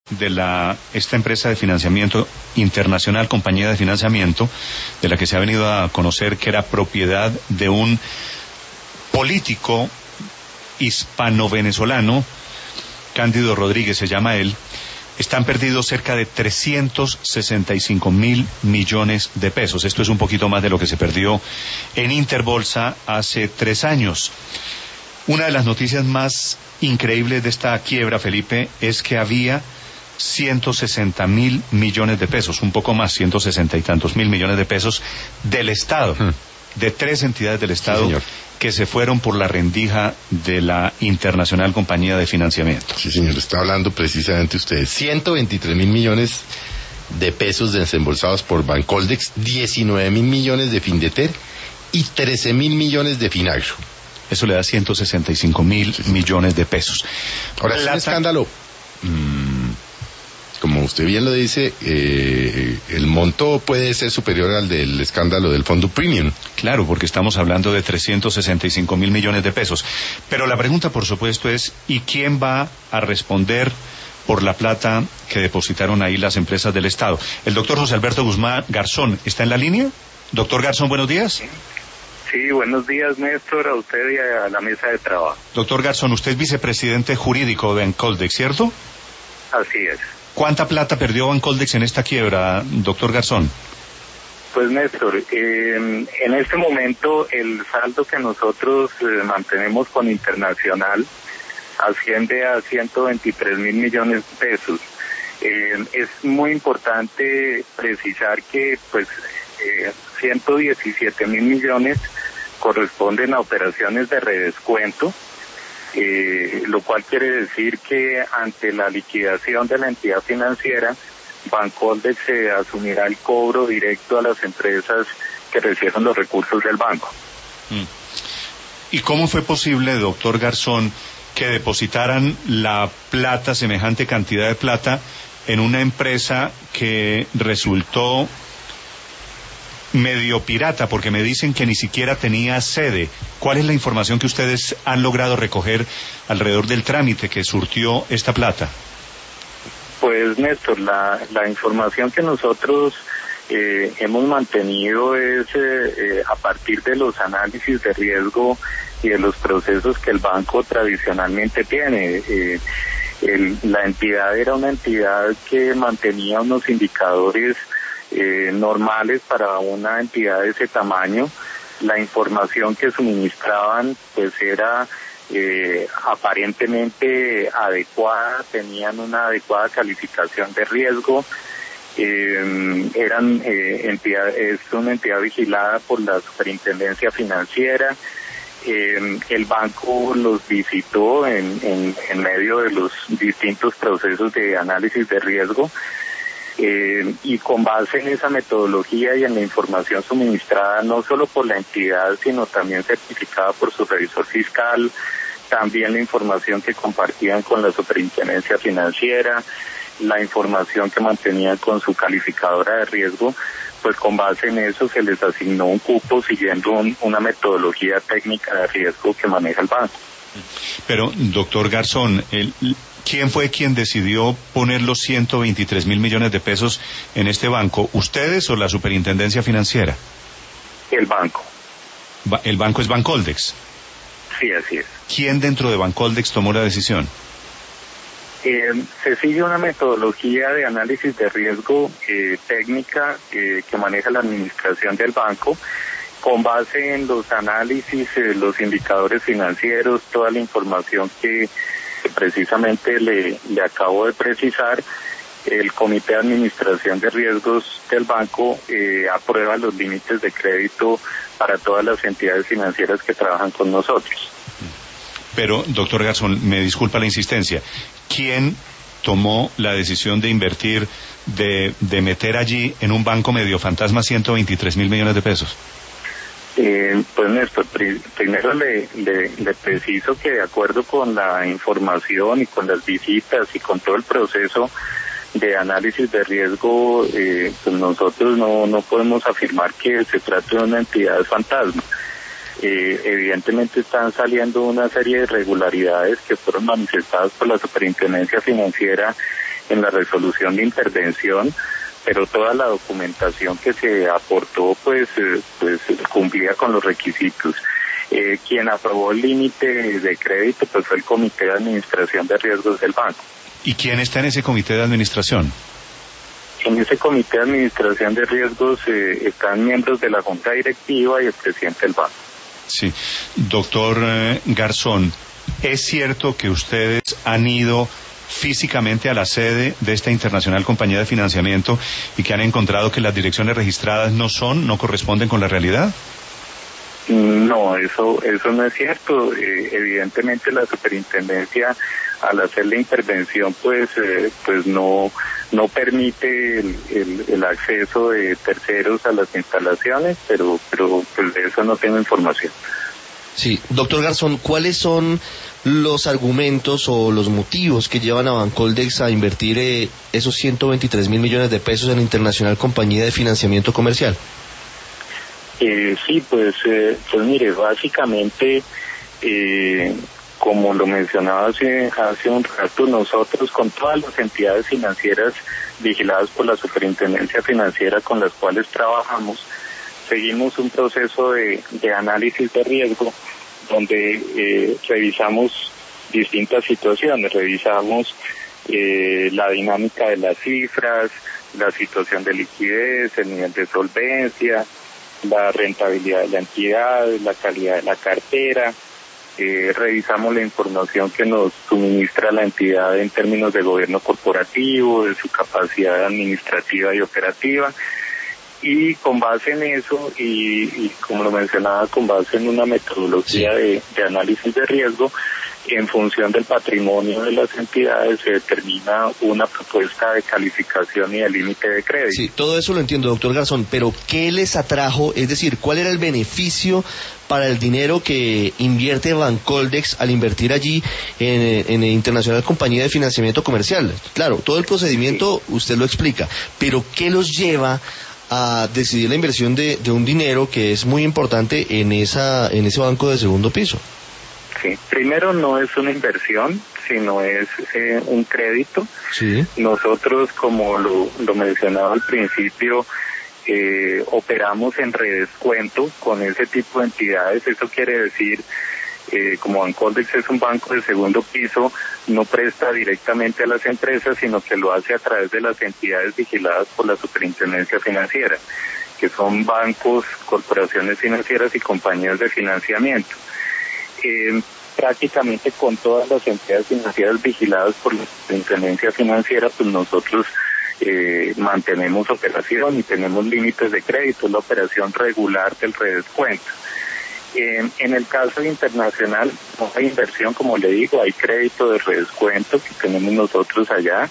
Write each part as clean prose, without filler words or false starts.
de esta empresa de financiamiento internacional, compañía de financiamiento, de la que se ha venido a conocer que era propiedad de un político hispano-venezolano, Cándido Rodríguez se llama él. Están perdidos cerca de 365.000 millones de pesos. Esto es un poquito más de lo que se perdió en Interbolsa hace 3 años. Una de las noticias más increíbles de esta quiebra, Felipe, es que había 160.000 millones de pesos, un poco más, 160 y tantos mil millones de pesos del Estado, de 3 entidades del Estado, sí, que se fueron por la rendija de la internacional compañía de financiamiento. Sí, señor, está hablando precisamente usted. 123.000 millones de pesos desembolsados por Bancoldex, 19.000 millones de Findeter y 13.000 millones de Finagro. Eso le da 165.000 millones de pesos. Ahora, es un escándalo. Como usted bien lo dice, el monto puede ser superior al del escándalo del fondo premium. Claro, porque estamos hablando de 365.000 millones de pesos. Pero la pregunta, por supuesto, es ¿y quién va a responder por la plata que depositaron ahí las empresas del Estado? El doctor José Alberto Guzmán Garzón, ¿está en la línea? Doctor Garzón, buenos días. Sí, buenos días, Néstor, a usted y a la mesa de trabajo. Doctor Garzón, usted es vicepresidente jurídico de Bancoldex, ¿cierto? Así es. ¿Cuánta plata perdió Bancoldex en esta quiebra, doctor Garzón? Pues, Néstor, en este momento el saldo que nosotros mantenemos con Internacional asciende a 123.000 millones de pesos. Es muy importante precisar que, 117.000 millones corresponden a operaciones de redescuento, lo cual quiere decir que ante la liquidación de la entidad financiera, Bancoldex se asumirá el cobro directo a las empresas que reciben los recursos del banco. ¿Y cómo fue posible, doctor Garzón, que depositaran la plata, semejante cantidad de plata, en una empresa que resultó medio pirata, porque me dicen que ni siquiera tenía sede? ¿Cuál es la información que ustedes han logrado recoger alrededor del trámite que surtió esta plata? Pues, Néstor, la información que nosotros hemos mantenido es a partir de los análisis de riesgo y de los procesos que el banco tradicionalmente tiene. La entidad era una entidad que mantenía unos indicadores normales para una entidad de ese tamaño. La información que suministraban pues era aparentemente adecuada, tenían una adecuada calificación de riesgo, es una entidad vigilada por la Superintendencia Financiera. El banco los visitó en medio de los distintos procesos de análisis de riesgo. Y con base en esa metodología y en la información suministrada no solo por la entidad, sino también certificada por su revisor fiscal, también la información que compartían con la Superintendencia Financiera, la información que mantenían con su calificadora de riesgo, pues con base en eso se les asignó un cupo siguiendo una metodología técnica de riesgo que maneja el banco. Pero, doctor Garzón, ¿quién fue quien decidió poner los 123.000 millones de pesos en este banco? ¿Ustedes o la Superintendencia Financiera? El banco. ¿El banco es Bancoldex? Sí, así es. ¿Quién dentro de Bancoldex tomó la decisión? Se sigue una metodología de análisis de riesgo técnica que maneja la administración del banco, con base en los análisis, los indicadores financieros, toda la información que precisamente le acabo de precisar. El Comité de Administración de Riesgos del banco aprueba los límites de crédito para todas las entidades financieras que trabajan con nosotros. Pero, doctor Garzón, me disculpa la insistencia, ¿quién tomó la decisión de invertir, de meter allí en un banco medio fantasma 123.000 millones de pesos? Pues, Néstor, primero le preciso que de acuerdo con la información y con las visitas y con todo el proceso de análisis de riesgo, pues nosotros no podemos afirmar que se trate de una entidad fantasma. Evidentemente están saliendo una serie de irregularidades que fueron manifestadas por la Superintendencia Financiera en la resolución de intervención, pero toda la documentación que se aportó pues cumplía con los requisitos. Quien aprobó el límite de crédito pues fue el Comité de Administración de Riesgos del banco. ¿Y quién está en ese comité de administración? En ese Comité de Administración de Riesgos están miembros de la Junta Directiva y el presidente del banco. Sí. Doctor Garzón, ¿es cierto que ustedes han ido físicamente a la sede de esta internacional compañía de financiamiento y que han encontrado que las direcciones registradas no corresponden con la realidad? No, eso no es cierto. Evidentemente la superintendencia, al hacer la intervención, pues no permite el acceso de terceros a las instalaciones, pero pues de eso no tengo información. Sí, doctor Garzón, ¿cuáles son los argumentos o los motivos que llevan a Bancoldex a invertir esos 123 mil millones de pesos en la internacional compañía de financiamiento comercial? Sí, pues mire, básicamente, como lo mencionaba hace un rato, nosotros con todas las entidades financieras vigiladas por la Superintendencia Financiera con las cuales trabajamos, seguimos un proceso de análisis de riesgo donde revisamos distintas situaciones, revisamos la dinámica de las cifras, la situación de liquidez, el nivel de solvencia, la rentabilidad de la entidad, la calidad de la cartera, revisamos la información que nos suministra la entidad en términos de gobierno corporativo, de su capacidad administrativa y operativa, y con base en eso, y como lo mencionaba, con base en una metodología de análisis de riesgo, en función del patrimonio de las entidades se determina una propuesta de calificación y de límite de crédito. Sí, todo eso lo entiendo, doctor Garzón, pero ¿qué les atrajo? Es decir, ¿cuál era el beneficio para el dinero que invierte Bancoldex al invertir allí en la Internacional Compañía de Financiamiento Comercial? Claro, todo el procedimiento usted lo explica, pero ¿qué los lleva a decidir la inversión de un dinero que es muy importante en ese banco de segundo piso? Sí, primero no es una inversión, sino es un crédito. Sí. Nosotros, como lo mencionaba al principio, operamos en redescuento con ese tipo de entidades. Eso quiere decir, como Bancoldex es un banco de segundo piso, no presta directamente a las empresas, sino que lo hace a través de las entidades vigiladas por la Superintendencia Financiera, que son bancos, corporaciones financieras y compañías de financiamiento. Prácticamente con todas las entidades financieras vigiladas por la Superintendencia Financiera, pues nosotros mantenemos operación y tenemos límites de crédito, la operación regular del redescuento. En el caso internacional, no hay inversión, como le digo, hay crédito de redescuento que tenemos nosotros allá.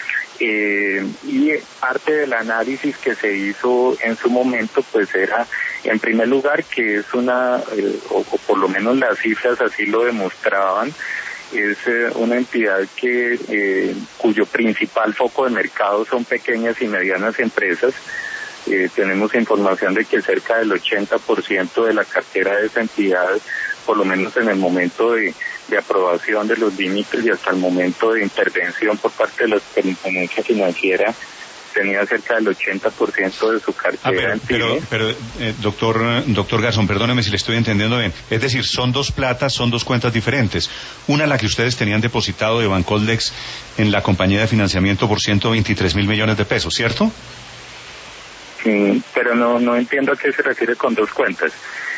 Y parte del análisis que se hizo en su momento pues era, en primer lugar, que es o por lo menos las cifras así lo demostraban, es una entidad cuyo principal foco de mercado son pequeñas y medianas empresas. Tenemos información de que cerca del 80% de la cartera de esa entidad, por lo menos en el momento de aprobación de los límites y hasta el momento de intervención por parte de la Superintendencia Financiera, tenía cerca del 80% de su cartera en PYME. Pero doctor Garzón, perdóneme si le estoy entendiendo bien. Es decir, son dos platas, son dos cuentas diferentes. Una la que ustedes tenían depositado de Bancoldex en la compañía de financiamiento por 123 mil millones de pesos, ¿cierto? Pero no entiendo a qué se refiere con dos cuentas.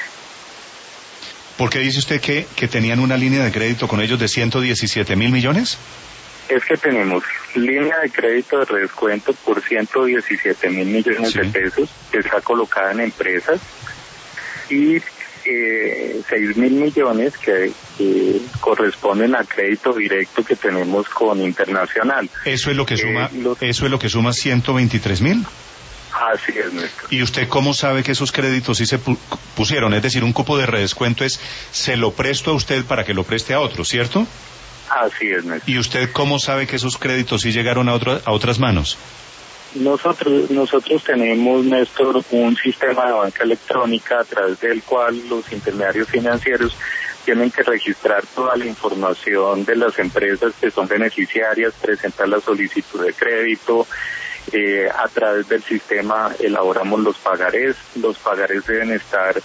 ¿Por qué dice usted que tenían una línea de crédito con ellos de 117 mil millones? Es que tenemos línea de crédito de redescuento por 117 mil millones de pesos, que está colocada en empresas, y 6 mil millones que corresponden a crédito directo que tenemos con Internacional. ¿Eso es lo que suma 123 mil? Así es, Néstor. ¿Y usted cómo sabe que esos créditos sí se pusieron? Es decir, un cupo de redescuento se lo presto a usted para que lo preste a otro, ¿cierto? Así es, Néstor. ¿Y usted cómo sabe que esos créditos sí llegaron a otras manos? Nosotros tenemos, Néstor, un sistema de banca electrónica a través del cual los intermediarios financieros tienen que registrar toda la información de las empresas que son beneficiarias, presentar la solicitud de crédito. A través del sistema elaboramos los pagarés deben estar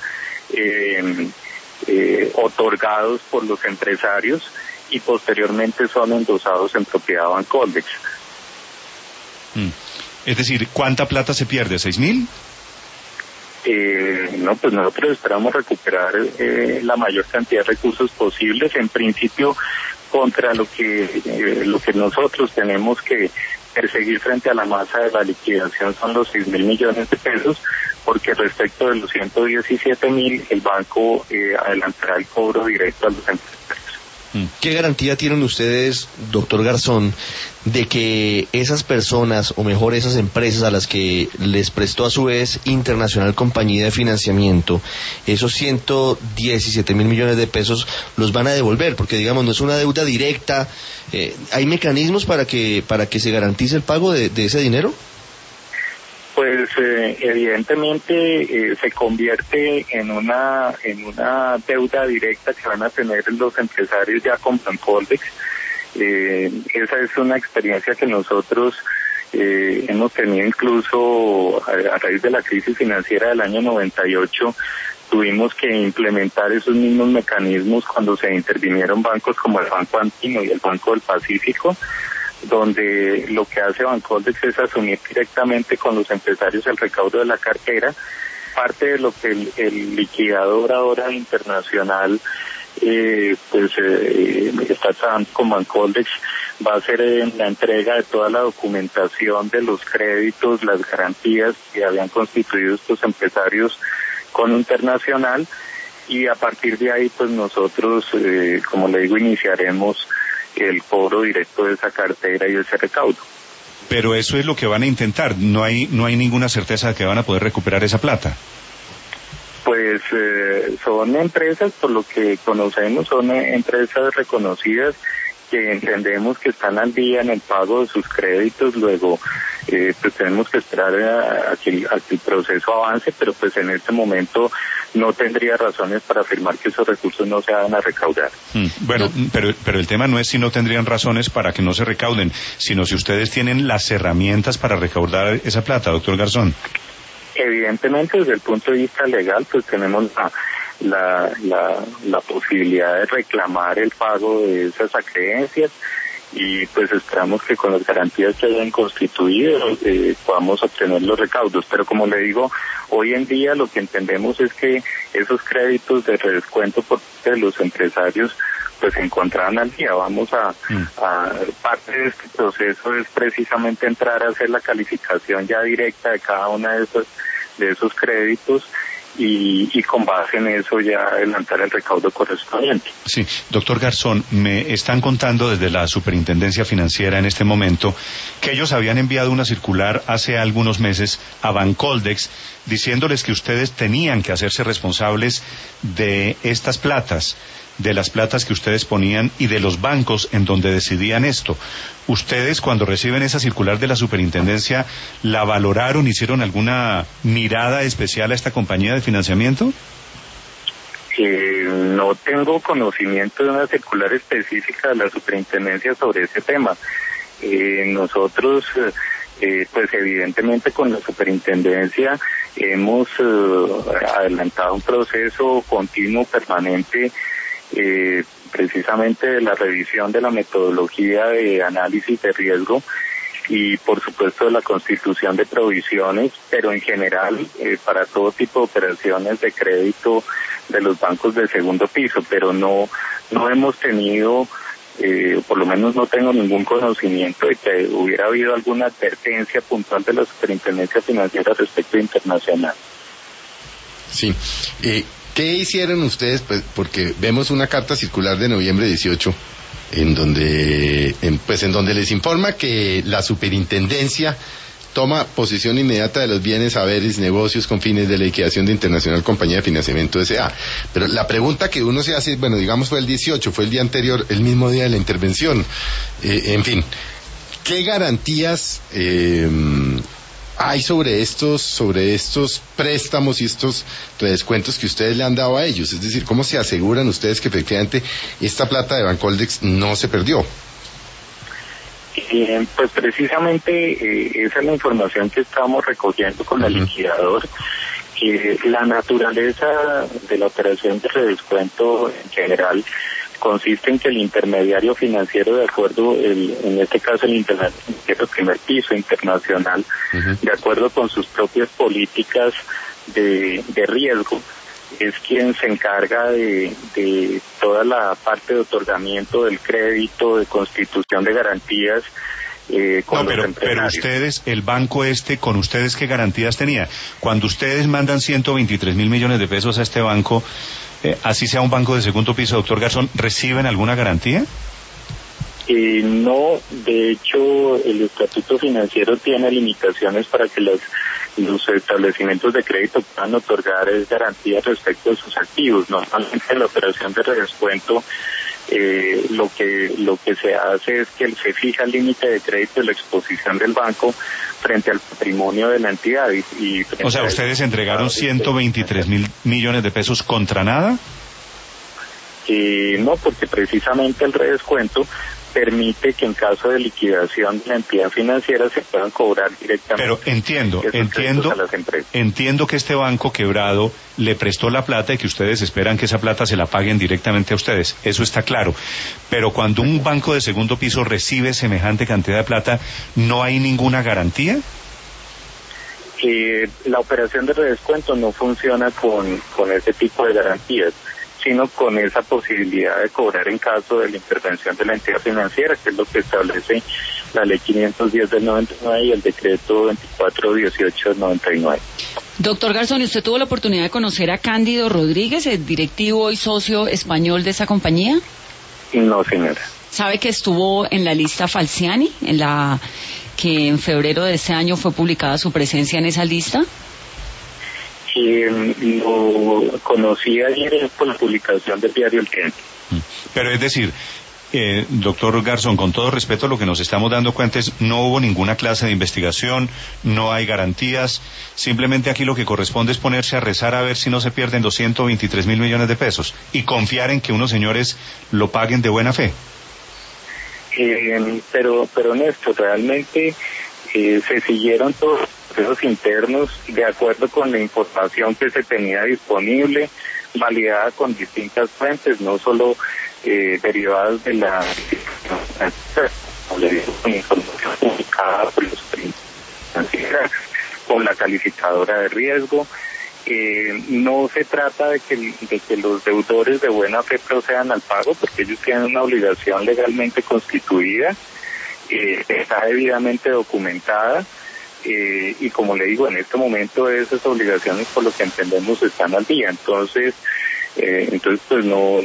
otorgados por los empresarios y posteriormente son endosados en propiedad Bancoldex. Es decir, ¿cuánta plata se pierde? ¿6.000? No, pues nosotros esperamos recuperar la mayor cantidad de recursos posibles. En principio, contra lo que nosotros tenemos que perseguir frente a la masa de la liquidación son los 6.000 millones de pesos, porque respecto de los 117.000, el banco adelantará el cobro directo a los empresarios. ¿Qué garantía tienen ustedes, doctor Garzón, de que esas personas, o mejor esas empresas a las que les prestó a su vez Internacional Compañía de Financiamiento, esos 117.000 millones de pesos los van a devolver? Porque digamos, no es una deuda directa. ¿Hay mecanismos para que se garantice el pago de ese dinero? Pues evidentemente se convierte en una deuda directa que van a tener los empresarios ya con Bancoldex. Esa es una experiencia que nosotros hemos tenido incluso a raíz de la crisis financiera del año 98. Tuvimos que implementar esos mismos mecanismos cuando se intervinieron bancos como el Banco Andino y el Banco del Pacífico, donde lo que hace Bancoldex es asumir directamente con los empresarios el recaudo de la cartera. Parte de lo que el liquidador ahora internacional está trabajando con Bancoldex va a ser la entrega de toda la documentación de los créditos, las garantías que habían constituido estos empresarios con Internacional, y a partir de ahí pues nosotros, como le digo, iniciaremos el cobro directo de esa cartera y de ese recaudo. Pero eso es lo que van a intentar, no hay ninguna certeza de que van a poder recuperar esa plata. Pues son empresas, por lo que conocemos, son empresas reconocidas que entendemos que están al día en el pago de sus créditos. Luego pues tenemos que esperar a que el proceso avance, pero pues en este momento no tendría razones para afirmar que esos recursos no se van a recaudar. Bueno, pero el tema no es si no tendrían razones para que no se recauden, sino si ustedes tienen las herramientas para recaudar esa plata, doctor Garzón. Evidentemente, desde el punto de vista legal, pues tenemos la posibilidad de reclamar el pago de esas acreencias, y pues esperamos que con las garantías que hayan constituido podamos obtener los recaudos. Pero como le digo, hoy en día lo que entendemos es que esos créditos de redescuento por parte de los empresarios pues se encontraban al día. Vamos a parte de este proceso es precisamente entrar a hacer la calificación ya directa de cada una de esos créditos, y con base en eso ya adelantar el recaudo correspondiente. Sí, doctor Garzón, me están contando desde la Superintendencia Financiera en este momento que ellos habían enviado una circular hace algunos meses a Bancoldex diciéndoles que ustedes tenían que hacerse responsables de estas platas, de las platas que ustedes ponían y de los bancos en donde decidían esto. ¿Ustedes, cuando reciben esa circular de la superintendencia, la valoraron, hicieron alguna mirada especial a esta compañía de financiamiento? No tengo conocimiento de una circular específica de la superintendencia sobre ese tema. Nosotros, pues evidentemente con la superintendencia hemos adelantado un proceso continuo, permanente, precisamente de la revisión de la metodología de análisis de riesgo y por supuesto de la constitución de provisiones, pero en general para todo tipo de operaciones de crédito de los bancos de segundo piso, pero no hemos tenido, por lo menos no tengo ningún conocimiento de que hubiera habido alguna advertencia puntual de la Superintendencia Financiera respecto a Internacional. Sí. ¿Qué hicieron ustedes? Pues porque vemos una carta circular de noviembre 18 en donde les informa que la superintendencia toma posesión inmediata de los bienes, haberes, negocios con fines de liquidación de Internacional Compañía de Financiamiento S.A. Pero la pregunta que uno se hace, bueno, digamos fue el 18, fue el día anterior, el mismo día de la intervención. En fin, ¿qué garantías hay sobre estos préstamos y estos redescuentos que ustedes le han dado a ellos? Es decir, ¿cómo se aseguran ustedes que efectivamente esta plata de Bancoldex no se perdió? Pues precisamente esa es la información que estamos recogiendo con el liquidador. La naturaleza de la operación de redescuento en general consiste en que el intermediario financiero, de acuerdo, en este caso el intermediario primer piso internacional, de acuerdo con sus propias políticas de riesgo, es quien se encarga de toda la parte de otorgamiento del crédito, de constitución de garantías. Pero ustedes, el banco ¿con ustedes qué garantías tenía? Cuando ustedes mandan 123.000 millones de pesos a este banco, así sea un banco de segundo piso, doctor Garzón, ¿reciben alguna garantía? No, de hecho, el estatuto financiero tiene limitaciones para que los establecimientos de crédito puedan otorgar garantías respecto de sus activos. Normalmente en la operación de redescuento lo que se hace es que se fija el límite de crédito de la exposición del banco frente al patrimonio de la entidad. O sea, ¿ustedes entregaron 123.000 millones de pesos contra nada? No, porque precisamente el redescuento permite que en caso de liquidación de la entidad financiera se puedan cobrar directamente. Pero entiendo que este banco quebrado le prestó la plata y que ustedes esperan que esa plata se la paguen directamente a ustedes. Eso está claro. Pero cuando un banco de segundo piso recibe semejante cantidad de plata, ¿no hay ninguna garantía? La operación de redescuento no funciona con ese tipo de garantías, sino con esa posibilidad de cobrar en caso de la intervención de la entidad financiera, que es lo que establece la Ley 510 del 99 y el Decreto 2418 del 99. Doctor Garzón, ¿usted tuvo la oportunidad de conocer a Cándido Rodríguez, el directivo y socio español de esa compañía? No, señora. ¿Sabe que estuvo en la lista Falciani, que en febrero de este año fue publicada su presencia en esa lista? Lo conocí ayer por la publicación del diario El Tiempo. Pero es decir, doctor Garzón, con todo respeto, lo que nos estamos dando cuenta es no hubo ninguna clase de investigación, no hay garantías, simplemente aquí lo que corresponde es ponerse a rezar a ver si no se pierden los 123.000 millones de pesos y confiar en que unos señores lo paguen de buena fe. Pero Néstor, realmente se siguieron todos los procesos internos de acuerdo con la información que se tenía disponible, validada con distintas fuentes, no solo derivadas de la información publicada por los financieras, con la calificadora de riesgo. No se trata de que los deudores de buena fe procedan al pago, porque ellos tienen una obligación legalmente constituida, está debidamente documentada, y como le digo, en este momento esas obligaciones, por lo que entendemos, están al día. Entonces pues no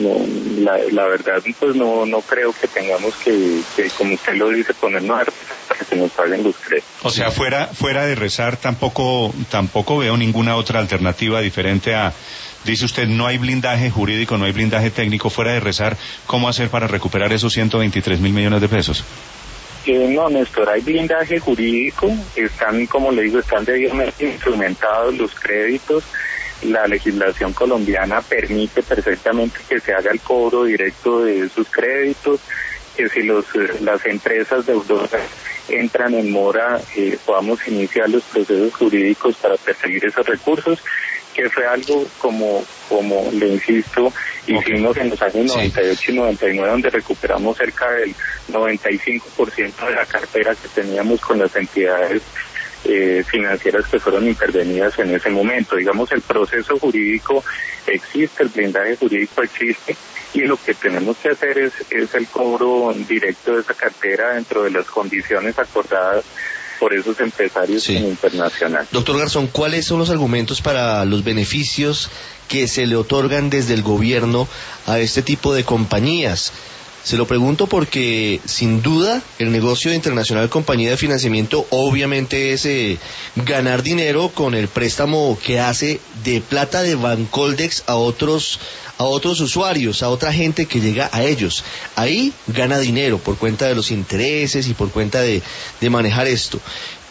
la verdad, pues no creo que tengamos que como usted lo dice, ponernos a para que se nos paguen los créditos. O sea, fuera de rezar, tampoco veo ninguna otra alternativa diferente a, dice usted, no hay blindaje jurídico, no hay blindaje técnico, fuera de rezar, ¿cómo hacer para recuperar esos 123.000 millones de pesos? No, Néstor, hay blindaje jurídico, están, como le digo, están debidamente instrumentados los créditos. La legislación colombiana permite perfectamente que se haga el cobro directo de esos créditos, que si las empresas deudoras entran en mora, podamos iniciar los procesos jurídicos para perseguir esos recursos, que fue algo como le insisto, hicimos en los años 98 y 99, donde recuperamos cerca del 95% de la cartera que teníamos con las entidades financieras que fueron intervenidas en ese momento. Digamos, el proceso jurídico existe, el blindaje jurídico existe, y lo que tenemos que hacer es el cobro directo de esa cartera dentro de las condiciones acordadas por esos empresarios internacionales. Doctor Garzón, ¿cuáles son los argumentos para los beneficios que se le otorgan desde el gobierno a este tipo de compañías? Se lo pregunto porque, sin duda, el negocio de Internacional Compañía de Financiamiento obviamente es ganar dinero con el préstamo que hace de plata de Bancoldex a otros usuarios, a otra gente que llega a ellos. Ahí gana dinero por cuenta de los intereses y por cuenta de manejar esto.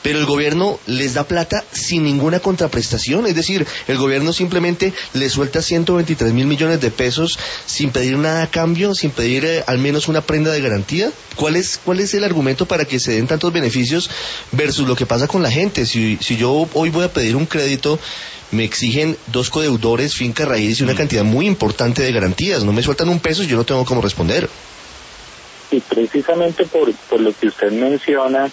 pero el gobierno les da plata sin ninguna contraprestación, es decir, el gobierno simplemente les suelta 123.000 millones de pesos sin pedir nada a cambio, sin pedir al menos una prenda de garantía. ¿Cuál es el argumento para que se den tantos beneficios versus lo que pasa con la gente? Si yo hoy voy a pedir un crédito, me exigen 2 codeudores, finca raíz y una cantidad muy importante de garantías. No me sueltan un peso y yo no tengo cómo responder. Y precisamente por lo que usted menciona,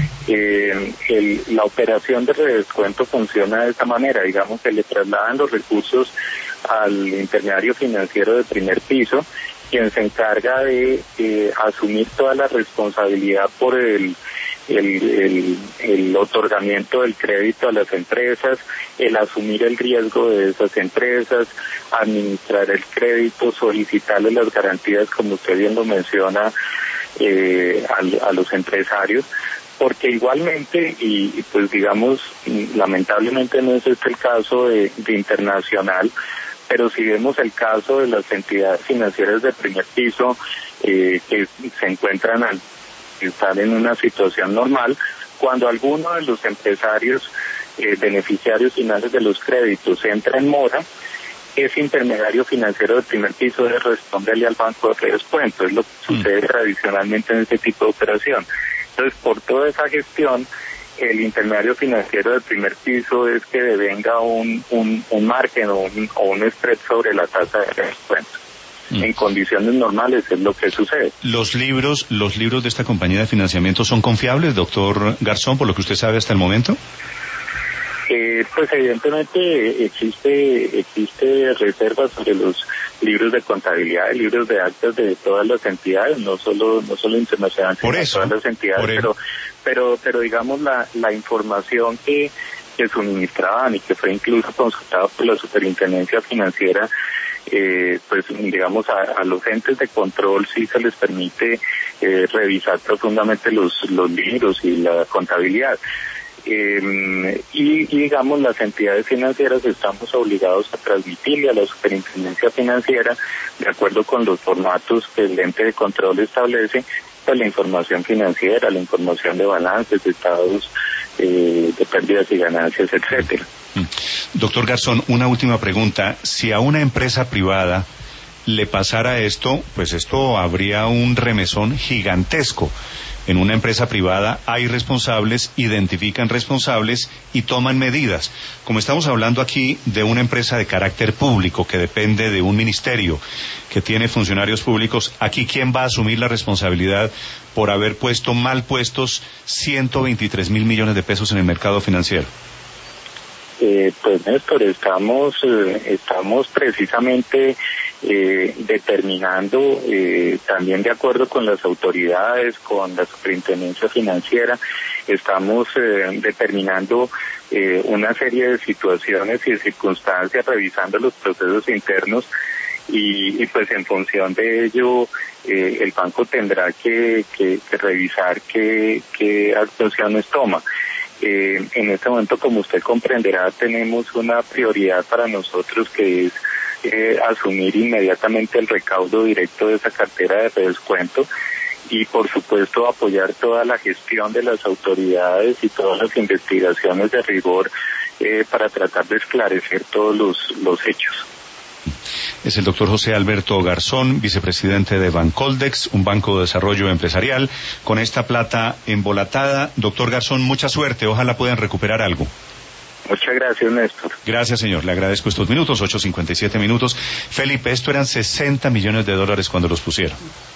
la operación de redescuento funciona de esta manera. Digamos que le trasladan los recursos al intermediario financiero de primer piso, quien se encarga de asumir toda la responsabilidad por el otorgamiento del crédito a las empresas, el asumir el riesgo de esas empresas, administrar el crédito, solicitarle las garantías, como usted bien lo menciona, a los empresarios, porque igualmente, y pues digamos, lamentablemente no es este el caso de Internacional, pero si vemos el caso de las entidades financieras de primer piso que se encuentran están en una situación normal, cuando alguno de los empresarios beneficiarios finales de los créditos entra en mora, ese intermediario financiero de primer piso debe responderle al banco de redescuento. Es lo que sucede tradicionalmente en este tipo de operación. Entonces, por toda esa gestión, el intermediario financiero de primer piso es que devenga un margen o un spread sobre la tasa de redescuento. En condiciones normales es lo que sucede. ¿Los libros de esta compañía de financiamiento son confiables, doctor Garzón, por lo que usted sabe hasta el momento? Pues evidentemente existe reservas sobre los libros de contabilidad, libros de actas de todas las entidades, no solo Internacional, por eso, todas las entidades, pero digamos la información que suministraban y que fue incluso consultada por la Superintendencia Financiera, pues digamos a los entes de control sí se les permite revisar profundamente los libros y la contabilidad. Y digamos las entidades financieras estamos obligados a transmitirle a la Superintendencia Financiera, de acuerdo con los formatos que el ente de control establece, pues la información financiera, la información de balances, de estados de pérdidas y ganancias, etcétera. Doctor Garzón, una última pregunta. Si a una empresa privada le pasara esto, pues esto habría un remesón gigantesco. En una empresa privada hay responsables, identifican responsables y toman medidas. Como estamos hablando aquí de una empresa de carácter público que depende de un ministerio, que tiene funcionarios públicos, aquí ¿quién va a asumir la responsabilidad por haber puesto mal puestos 123.000 millones de pesos en el mercado financiero? Pues Néstor, estamos precisamente determinando, también de acuerdo con las autoridades, con la Superintendencia Financiera, estamos determinando una serie de situaciones y de circunstancias, revisando los procesos internos y pues en función de ello el banco tendrá que revisar qué actuaciones toma. En este momento, como usted comprenderá, tenemos una prioridad para nosotros que es asumir inmediatamente el recaudo directo de esa cartera de redescuento y, por supuesto, apoyar toda la gestión de las autoridades y todas las investigaciones de rigor para tratar de esclarecer todos los hechos. Es el doctor José Alberto Garzón, vicepresidente de Bancoldex, un banco de desarrollo empresarial. Con esta plata embolatada, doctor Garzón, mucha suerte, ojalá puedan recuperar algo. Muchas gracias, Néstor. Gracias, señor, le agradezco estos minutos, 8:57 minutos. Felipe, esto eran $60 millones cuando los pusieron.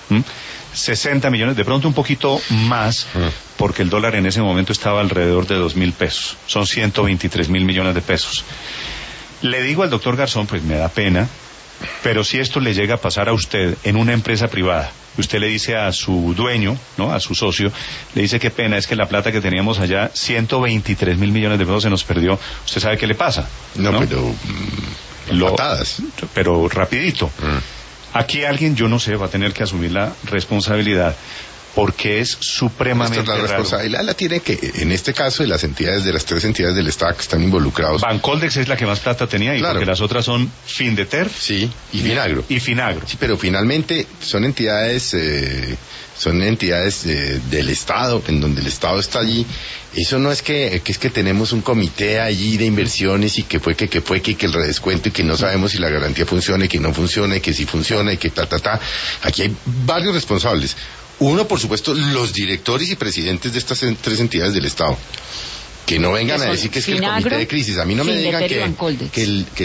60 millones, de pronto un poquito más, porque el dólar en ese momento estaba alrededor de 2.000 pesos. Son 123.000 millones de pesos. Le digo al doctor Garzón, pues me da pena, pero si esto le llega a pasar a usted en una empresa privada, usted le dice a su dueño, ¿no?, a su socio, le dice qué pena, es que la plata que teníamos allá, 123.000 millones de pesos se nos perdió. ¿Usted sabe qué le pasa? No, pero patadas. Pero rapidito. Aquí alguien, yo no sé, va a tener que asumir la responsabilidad, porque es supremamente la responsabilidad la tiene que, en este caso, de las tres entidades del Estado que están involucrados. Bancoldex es la que más plata tenía, y claro, porque las otras son Findeter, sí, y Finagro. Y Finagro. Sí, pero finalmente son entidades son entidades del Estado, en donde el Estado está allí. Eso no es que es que tenemos un comité allí de inversiones y que el redescuento y que no sabemos si la garantía funciona y que no funciona y que si funciona y que Aquí hay varios responsables. Uno, por supuesto, los directores y presidentes de estas tres entidades del Estado. Que no vengan a decir que es que el comité de crisis. A mí no me digan que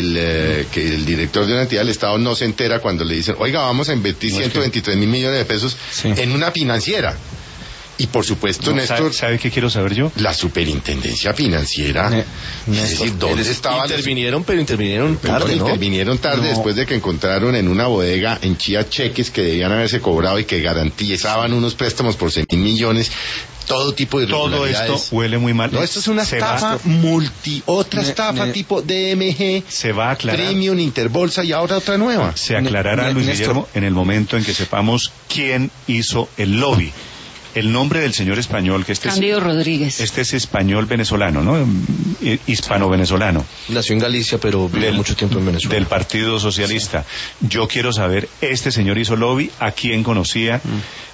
el director de una entidad del Estado no se entera cuando le dicen, oiga, vamos a invertir 123 mil millones de pesos en una financiera. Y por supuesto, Néstor, ¿sabe qué quiero saber yo? La superintendencia financiera, es decir, ¿dónde estaba? Intervinieron tarde, ¿no? Intervinieron tarde después de que encontraron en una bodega en Chía cheques que debían haberse cobrado y que garantizaban unos préstamos por 100 mil millones. Todo tipo de irregularidades. Todo esto huele muy mal. No, esto es una estafa otra estafa tipo DMG, se va a aclarar. Premium, Interbolsa y ahora otra nueva. Se aclarará, Luis Guillermo, en el momento en que sepamos quién hizo el lobby. El nombre del señor español, que Cándido Rodríguez. Este es español venezolano, ¿no? Hispano-venezolano. Nació en Galicia, pero vivió mucho tiempo en Venezuela. Del Partido Socialista. Sí. Yo quiero saber, este señor hizo lobby, ¿a quién conocía?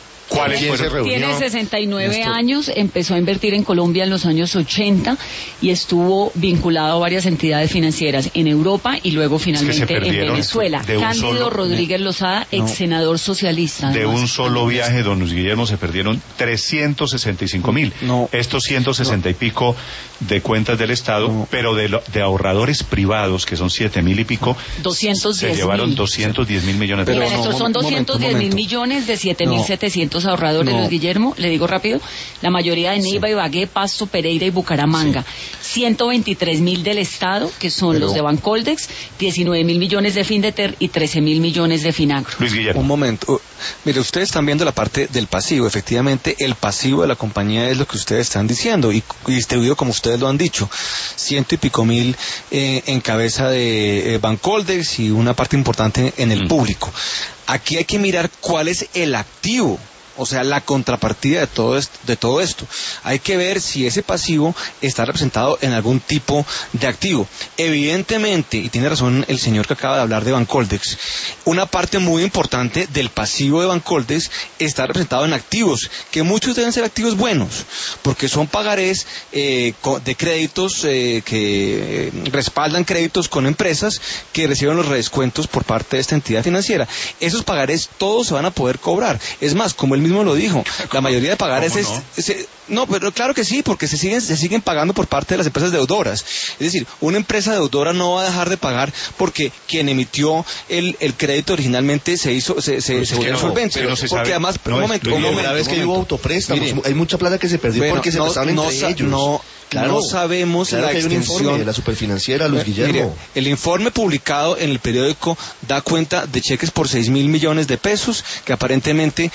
Tiene 69 años, empezó a invertir en Colombia en los años 80 y estuvo vinculado a varias entidades financieras en Europa y luego finalmente en Venezuela. Cándido Rodríguez Lozada, ex senador socialista. De un solo viaje, don Luis Guillermo, se perdieron 365.000. Estos 160 y pico de cuentas del Estado, pero de ahorradores privados, que son 7.000 y pico, 210 se llevaron 210.000 millones de pesos. Estos son 210.000 millones de 7.700 ahorradores, Luis Guillermo, le digo rápido, la mayoría de Neiva, Ibagué, Pasto, Pereira y Bucaramanga. 123.000 del Estado, que son los de Bancoldex, 19.000 millones de Findeter y 13.000 millones de Finagro. Luis Guillermo. Un momento. Mire, ustedes están viendo la parte del pasivo. Efectivamente, el pasivo de la compañía es lo que ustedes están diciendo y distribuido como ustedes lo han dicho. 100 y pico mil en cabeza de Bancoldex y una parte importante en el público. Aquí hay que mirar cuál es el activo. O sea, la contrapartida de todo esto. Hay que ver si ese pasivo está representado en algún tipo de activo. Evidentemente, y tiene razón el señor que acaba de hablar de Bancoldex, una parte muy importante del pasivo de Bancoldex está representado en activos, que muchos deben ser activos buenos, porque son pagarés de créditos que respaldan créditos con empresas que reciben los redescuentos por parte de esta entidad financiera. Esos pagarés todos se van a poder cobrar. Es más, como el mismo lo dijo, la mayoría de pagarés no, pero claro que sí, porque se siguen pagando por parte de las empresas deudoras. Es decir, una empresa deudora no va a dejar de pagar porque quien emitió el crédito originalmente se volvió insolvente. Porque además, un momento, una vez que hubo autopréstamos, hay mucha plata que se perdió porque se pasaron entre ellos. No sabemos la extensión de la superfinanciera, Luis Guillermo. Mire, el informe publicado en el periódico da cuenta de cheques por 6.000 millones de pesos que aparentemente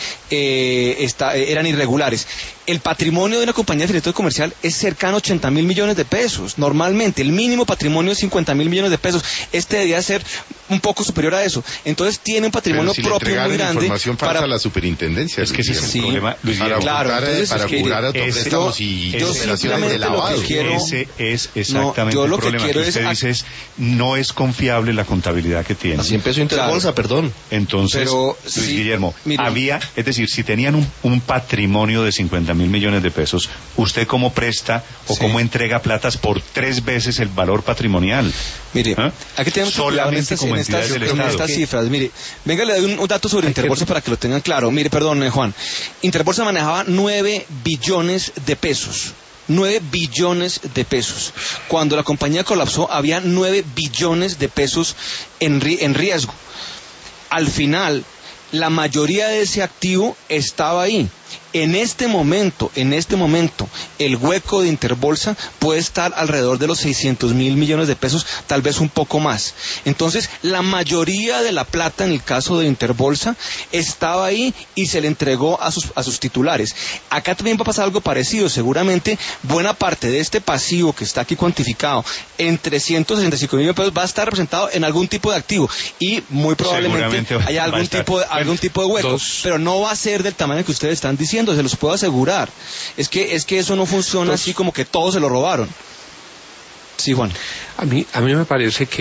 eran irregulares. El patrimonio de una compañía de financiamiento comercial es cercano a 80.000 millones de pesos. Normalmente, el mínimo patrimonio es 50.000 millones de pesos. Este debería ser un poco superior a eso. Entonces tiene un patrimonio propio muy grande. Información para la superintendencia. Es que ese es el problema, Luis Guillermo. Claro, entonces para curar autopréstamos y operaciones de lavado. Ese es exactamente el problema. Que usted dice es, no es confiable la contabilidad que tiene. Así empezó Interbolsa, perdón. Entonces, Luis Guillermo, es decir, si tenían un patrimonio de 50.000 millones de pesos, ¿usted cómo presta o cómo entrega platas por 3 veces el valor patrimonial? Mire, aquí tenemos solamente como entidades del Estado. Estas cifras. Mire, venga, le doy un dato sobre Interbolsa para que lo tengan claro. Mire, perdón, Juan. Interbolsa manejaba 9 billones de pesos. 9 billones de pesos. Cuando la compañía colapsó, había 9 billones de pesos en riesgo. Al final, la mayoría de ese activo estaba ahí. En este momento, el hueco de Interbolsa puede estar alrededor de los 600.000 millones de pesos, tal vez un poco más. Entonces, la mayoría de la plata, en el caso de Interbolsa, estaba ahí y se le entregó a sus titulares. Acá también va a pasar algo parecido. Seguramente, buena parte de este pasivo que está aquí cuantificado en 365 millones de pesos va a estar representado en algún tipo de activo y muy probablemente haya algún tipo de hueco, pero no va a ser del tamaño que ustedes están diciendo. Se los puedo asegurar. Es que eso no funciona así como que todos se lo robaron. Sí, Juan. A mí me parece que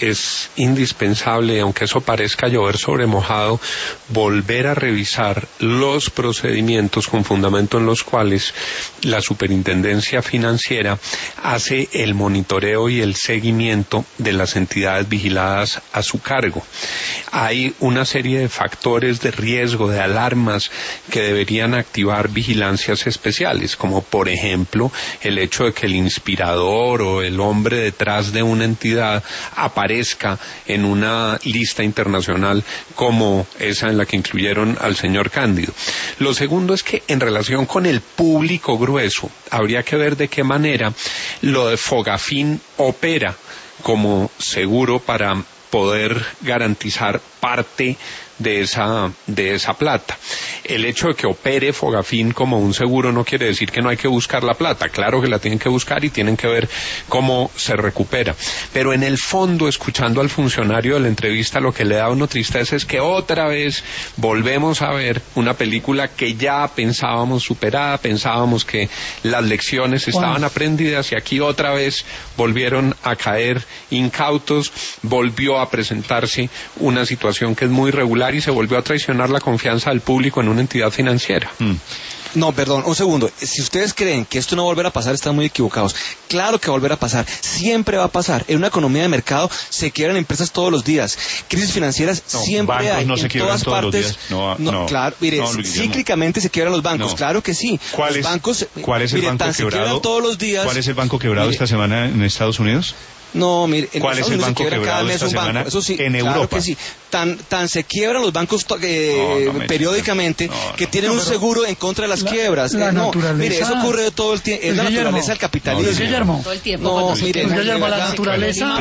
es indispensable, aunque eso parezca llover sobre mojado, volver a revisar los procedimientos con fundamento en los cuales la Superintendencia Financiera hace el monitoreo y el seguimiento de las entidades vigiladas a su cargo. Hay una serie de factores de riesgo, de alarmas que deberían activar vigilancias especiales, como por ejemplo el hecho de que el inspirador o el hombre detrás de una entidad aparezca en una lista internacional como esa en la que incluyeron al señor Cándido. Lo segundo es que en relación con el público grueso, habría que ver de qué manera lo de Fogafín opera como seguro para poder garantizar parte de esa plata. El hecho de que opere Fogafín como un seguro no quiere decir que no hay que buscar la plata. Claro que la tienen que buscar y tienen que ver cómo se recupera. Pero en el fondo, escuchando al funcionario de la entrevista, lo que le da a uno tristeza es que otra vez volvemos a ver una película que ya pensábamos superada, pensábamos que las lecciones estaban aprendidas y aquí otra vez volvieron a caer incautos, volvió a presentarse una situación que es muy regular y se volvió a traicionar la confianza del público en una entidad financiera. No, perdón, un segundo. Si ustedes creen que esto no va a volver a pasar, están muy equivocados. Claro que va a volver a pasar. Siempre va a pasar. En una economía de mercado se quiebran empresas todos los días. Crisis financieras siempre hay. No, se en todas partes. Claro, mire, cíclicamente se quiebran los bancos. Claro que sí. ¿Cuál es el banco quebrado? Todos los días. ¿Cuál es el banco quebrado esta semana en Estados Unidos? No, mire, en ¿cuál es el banco quebrado esta semana eso sí, en claro Europa? Que sí. Tan se quiebran los bancos periódicamente que tienen un seguro en contra de las quiebras. Mire, eso ocurre todo el tiempo. Es la naturaleza del capitalismo. Guillermo. Todo el tiempo. No, mire, Guillermo, la naturaleza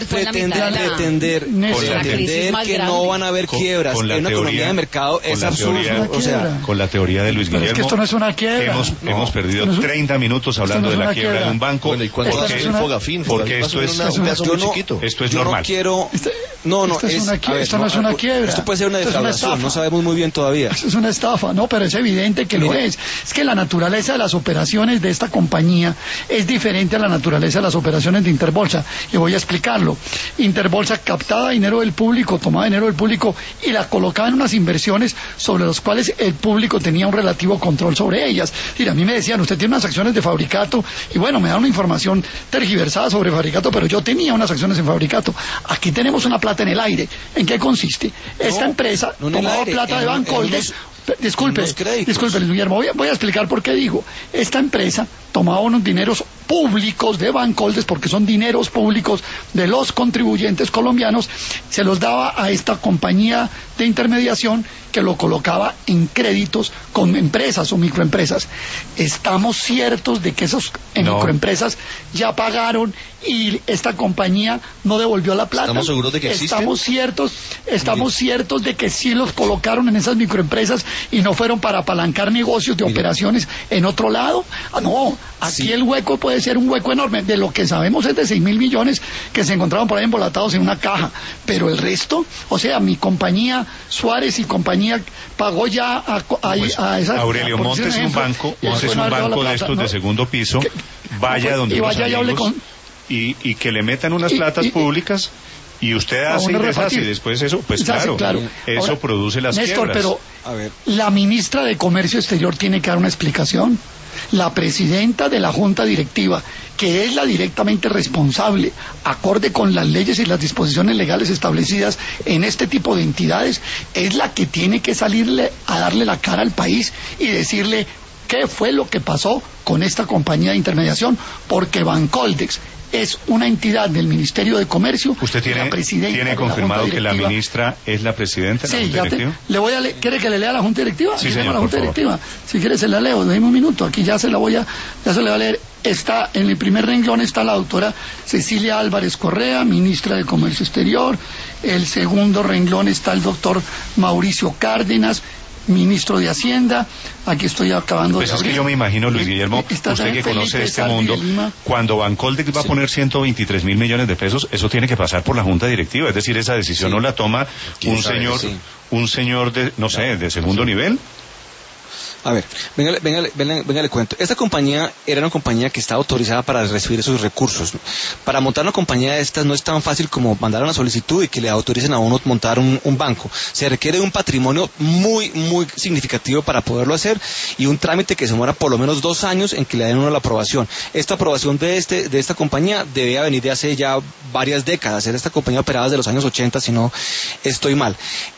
pretender que no van a haber quiebras en una economía de mercado es absurdo. O sea, con la teoría de Luis Guillermo. Es que esto no es una quiebra. Hemos perdido 30 minutos hablando de la quiebra de un banco. Bueno, ¿y cuándo va a ser el Fogafín? Porque esto es chiquito. Esto es normal. Esto no es una quiebra. Esto puede ser una defraudación, no sabemos muy bien todavía. Esto es una estafa, no, pero es evidente que lo es. Es que la naturaleza de las operaciones de esta compañía es diferente a la naturaleza de las operaciones de Interbolsa. Y voy a explicarlo. Interbolsa captaba dinero del público, tomaba dinero del público y la colocaba en unas inversiones sobre las cuales el público tenía un relativo control sobre ellas. Mira, a mí me decían, usted tiene unas acciones de Fabricato, y bueno, me da una información tergiversada sobre Fabricato, pero yo tenía unas acciones en Fabricato. Aquí tenemos una plata en el aire. ¿En qué consiste? Esta empresa tomaba plata de Bancoldex. Disculpe, Luis Guillermo, voy a explicar por qué digo. Esta empresa tomaba unos dineros públicos de Bancoldex, porque son dineros públicos de los contribuyentes colombianos, se los daba a esta compañía de intermediación que lo colocaba en créditos con empresas o microempresas. Estamos ciertos de que esas microempresas ya pagaron y esta compañía no devolvió la plata. ¿Estamos seguros de que existen? Estamos ciertos de que sí los colocaron en esas microempresas y no fueron para apalancar negocios de operaciones en otro lado. No, aquí el hueco puede ser un hueco enorme. De lo que sabemos es de 6.000 millones que se encontraron por ahí embolatados en una caja, pero el resto, o sea, mi compañía Suárez y compañía pagó ya a esa. Aurelio, montes un banco de estos de segundo piso, vaya donde los amigos y que le metan unas platas públicas. Y usted hace y deshace, y después eso, pues claro. Eso ahora produce las Néstor, quiebras. Pero la ministra de Comercio Exterior tiene que dar una explicación. La presidenta de la Junta Directiva, que es la directamente responsable, acorde con las leyes y las disposiciones legales establecidas en este tipo de entidades, es la que tiene que salirle a darle la cara al país y decirle qué fue lo que pasó con esta compañía de intermediación, porque Bancoldex es una entidad del Ministerio de Comercio. ¿Usted tiene confirmado que la ministra es la presidenta de la Junta Directiva? ¿Quiere que le lea la Junta Directiva? Sí, señor, la Junta Directiva. Si quiere se la leo, déjeme un minuto, aquí ya se la voy a leer. Está en el primer renglón está la doctora Cecilia Álvarez Correa, ministra de Comercio Exterior. El segundo renglón está el doctor Mauricio Cárdenas, ministro de Hacienda. Aquí estoy acabando de abrir. Pues es que yo me imagino, Luis Guillermo, usted que conoce este mundo, cuando Bancoldex va a poner 123.000 millones de pesos, eso tiene que pasar por la Junta Directiva, es decir, esa decisión no la toma un señor de, no sé, de segundo nivel. A ver, venga, le cuento. Esta compañía era una compañía que estaba autorizada para recibir esos recursos. Para montar una compañía de estas no es tan fácil como mandar una solicitud y que le autoricen a uno montar un banco. Se requiere un patrimonio muy, muy significativo para poderlo hacer y un trámite que se demora por lo menos 2 años en que le den uno la aprobación. Esta aprobación de esta compañía debía venir de hace ya varias décadas. Era esta compañía operada desde los años 80, si no estoy mal.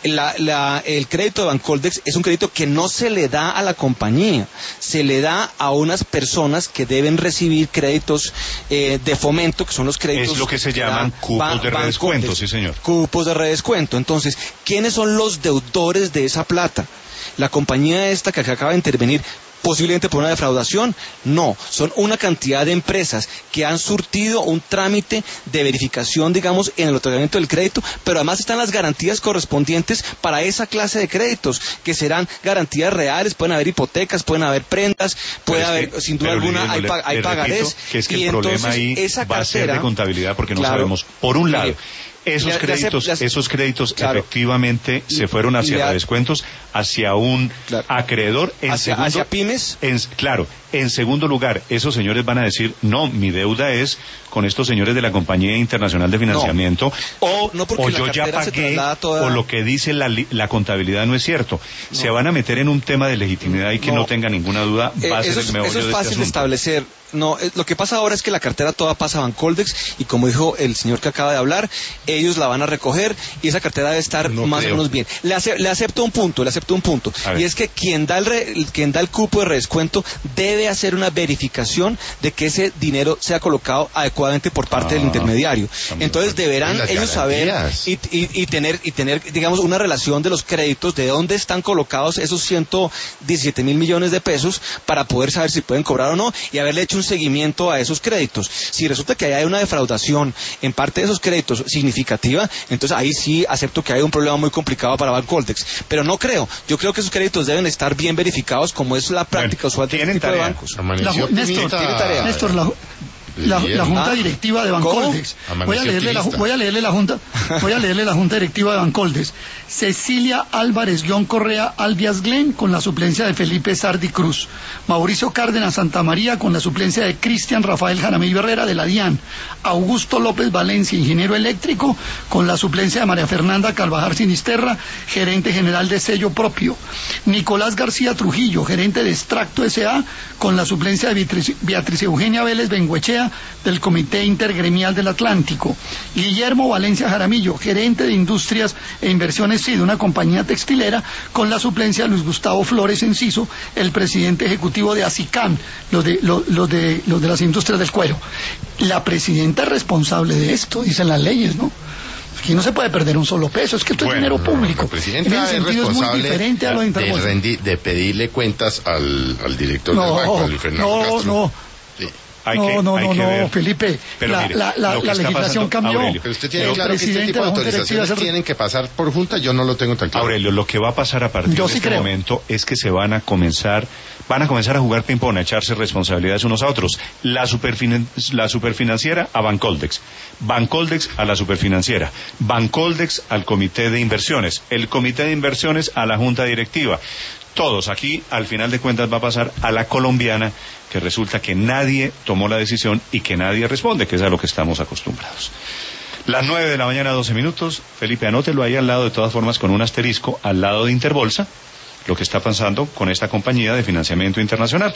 El crédito de Bancoldex es un crédito que no se le da a la compañía, se le da a unas personas que deben recibir créditos de fomento, que son los créditos... Es lo que se llaman cupos de redescuento, sí señor. Cupos de redescuento. Entonces, ¿quiénes son los deudores de esa plata? La compañía esta que acaba de intervenir, posiblemente por una defraudación, no, son una cantidad de empresas que han surtido un trámite de verificación, digamos, en el otorgamiento del crédito, pero además están las garantías correspondientes para esa clase de créditos, que serán garantías reales, pueden haber hipotecas, pueden haber prendas, puede haber, sin duda alguna, hay pagarés, que es que el problema ahí va a ser de contabilidad, porque no sabemos, por un lado, esos créditos claro, efectivamente se fueron hacia redescuentos, hacia un acreedor. Hacia pymes. En segundo lugar, esos señores van a decir, no, mi deuda es con estos señores de la Compañía Internacional de Financiamiento, o yo ya pagué, o lo que dice la contabilidad no es cierto. No. Se van a meter en un tema de legitimidad y que no tenga ninguna duda, va a ser el meollo de este asunto. Eso es fácil de establecer. No, lo que pasa ahora es que la cartera toda pasa a Bancoldex y como dijo el señor que acaba de hablar, ellos la van a recoger y esa cartera debe estar más o menos bien. Le acepto un punto, y es que quien da el cupo de redescuento debe hacer una verificación de que ese dinero sea colocado adecuadamente por parte del intermediario. Entonces deberán ellos saber y tener, digamos, una relación de los créditos, de dónde están colocados esos 117 mil millones de pesos para poder saber si pueden cobrar o no y haberle hecho un seguimiento a esos créditos. Si resulta que hay una defraudación en parte de esos créditos significativa, entonces ahí sí acepto que hay un problema muy complicado para Bancoldex, pero no creo. Yo creo que esos créditos deben estar bien verificados, como es la práctica usual de este tipo de bancos. Néstor, la junta directiva de Bancoldex. Voy a leerle la junta directiva de Bancoldex. Cecilia Álvarez-Correa Albias Glen con la suplencia de Felipe Sardi Cruz. Mauricio Cárdenas Santamaría con la suplencia de Cristian Rafael Jaramillo Herrera de la DIAN. Augusto López Valencia, ingeniero eléctrico, con la suplencia de María Fernanda Carvajal Sinisterra, gerente general de Sello Propio. Nicolás García Trujillo, gerente de Extracto S.A., con la suplencia de Beatriz Eugenia Vélez Benguechea del Comité Intergremial del Atlántico. Guillermo Valencia Jaramillo, gerente de Industrias e Inversiones CID, una compañía textilera, con la suplencia de Luis Gustavo Flores Enciso, el presidente ejecutivo de ASICAM, los de las industrias del cuero. La presidenta es responsable de esto, dicen las leyes, ¿no? Aquí no se puede perder un solo peso, es que esto es dinero público. La presidenta es responsable de pedirle cuentas al director del banco, al Fernando Castro. No, Felipe, la legislación cambió. Aurelio, pero usted tiene claro que este tipo de autorizaciones tienen que pasar por junta, yo no lo tengo tan claro. Aurelio, lo que va a pasar a partir de este momento es que se van a comenzar a jugar ping-pong, a echarse responsabilidades unos a otros. La superfinanciera a Bancoldex, Bancoldex a la superfinanciera, Bancoldex al comité de inversiones, el comité de inversiones a la junta directiva. Todos aquí, al final de cuentas, va a pasar a la colombiana, que resulta que nadie tomó la decisión y que nadie responde, que es a lo que estamos acostumbrados. Las 9:12 a.m. Felipe, anótelo ahí al lado, de todas formas, con un asterisco, al lado de Interbolsa, lo que está pasando con esta compañía de financiamiento internacional.